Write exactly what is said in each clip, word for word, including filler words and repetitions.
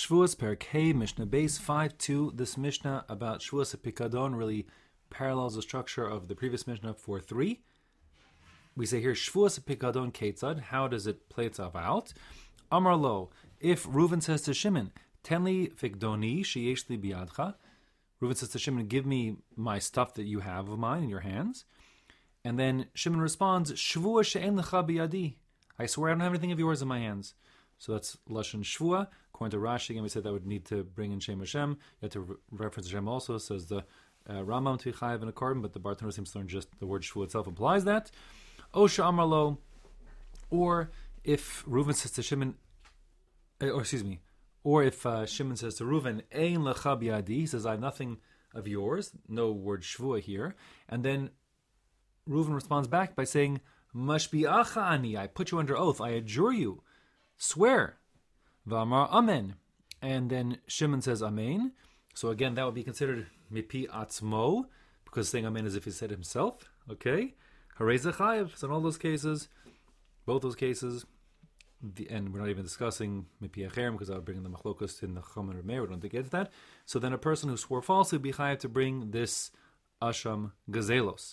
Shavuos Perkei Mishnah Base five two. This Mishnah about Shavuos Pikadon really parallels the structure of the previous Mishnah four three. We say here Shavuos Pikadon Ketzad. How does it play itself out? Amar lo. If Reuven says to Shimon, Tenli Fikdoni Sheyeshli Biadcha. Reuven says to Shimon, give me my stuff that you have of mine in your hands. And then Shimon responds, Shvua she'en lecha biyadi. I swear I don't have anything of yours in my hands. So that's Lashon Shvua. According to Rashi, again, we said that would need to bring in Shem Hashem. You have to re- reference Hashem also. Says the uh, Rambam to be chayav in a carbon, but the Bartanur seems to learn just the word Shvua itself implies that. Osha Amar lo. Or if Reuven says to Shimon, or excuse me, or if uh, Shimon says to Reuven, Ein lecha biyadi, he says, I have nothing of yours, no word Shvua here. And then Reuven responds back by saying, Mashbi'acha ani, I put you under oath, I adjure you, swear. V'amar amen. And then Shimon says amen. So again, that would be considered mipi atzmo, because saying amen as if he said himself. Okay? Harei zechayev. So in all those cases, both those cases, the, and we're not even discussing mipi acherem, because I would bring the machlokas in the Chum and Remeir, we don't get to that. So then a person who swore falsely would be chayev to bring this asham gazelos.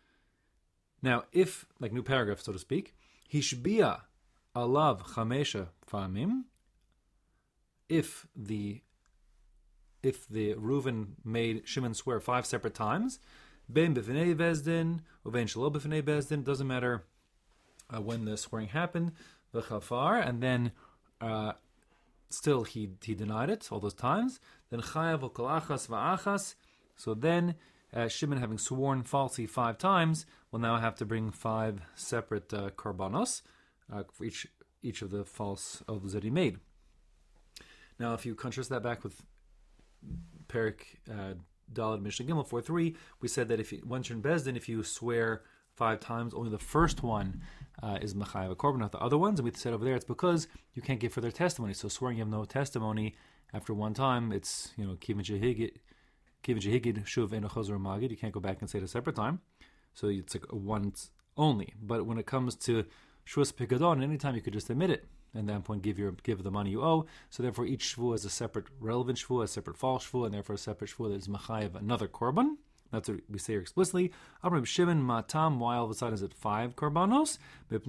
Now, if, like new paragraph, so to speak, hishbia alav chamesha famim, if the if the Reuven made Shimon swear five separate times, ben b'fnei bezdin, uven shelo b'fnei bezdin, doesn't matter uh, when the swearing happened, the chafar, and then uh, still he he denied it all those times, then chayav o kol achas va'achas, so then Uh, Shimon, having sworn falsely five times, will now have to bring five separate uh, korbanos uh, for each each of the false oaths that he made. Now, if you contrast that back with Perik uh, Daled Mishnah Gimel four three, we said that if you, once you're in Bezdin, if you swear five times, only the first one uh, is Mechayev a korban, not the other ones. And we said over there it's because you can't give further testimony. So swearing you have no testimony after one time, it's, you know, Kivin Shehigit. You can't go back and say it a separate time. So it's like a once only. But when it comes to Shavuos Pikadon, anytime you could just admit it, and at that point give your give the money you owe. So therefore each Shavuah is a separate relevant Shavuah, a separate false Shavuah, and therefore a separate Shavuah that is Machayev another Korban. That's what we say here explicitly. Abraham Shimon Matam, why all of a sudden is it five Korbanos?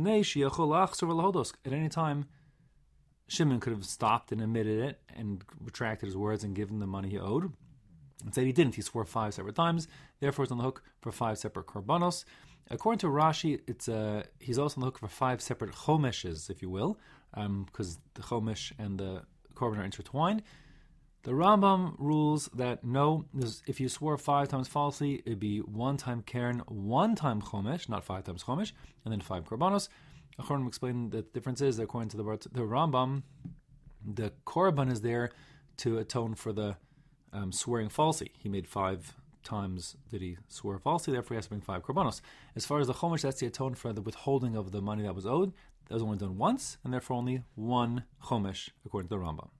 At any time, Shimon could have stopped and admitted it and retracted his words and given the money he owed. Instead, he didn't. He swore five separate times. Therefore, he's on the hook for five separate korbanos. According to Rashi, it's uh, he's also on the hook for five separate chomeshes, if you will, because um, the chomesh and the korban are intertwined. The Rambam rules that no, if you swore five times falsely, it'd be one time keren, one time chomesh, not five times chomesh, and then five korbanos. Achronim explained that the difference is that according to the, the Rambam, the korban is there to atone for the Um, swearing falsely. He made five times that he swore falsely, therefore he has to bring five korbanos. As far as the chomesh, that's the atone for the withholding of the money that was owed. That was only done once, and therefore only one chomesh, according to the Rambam.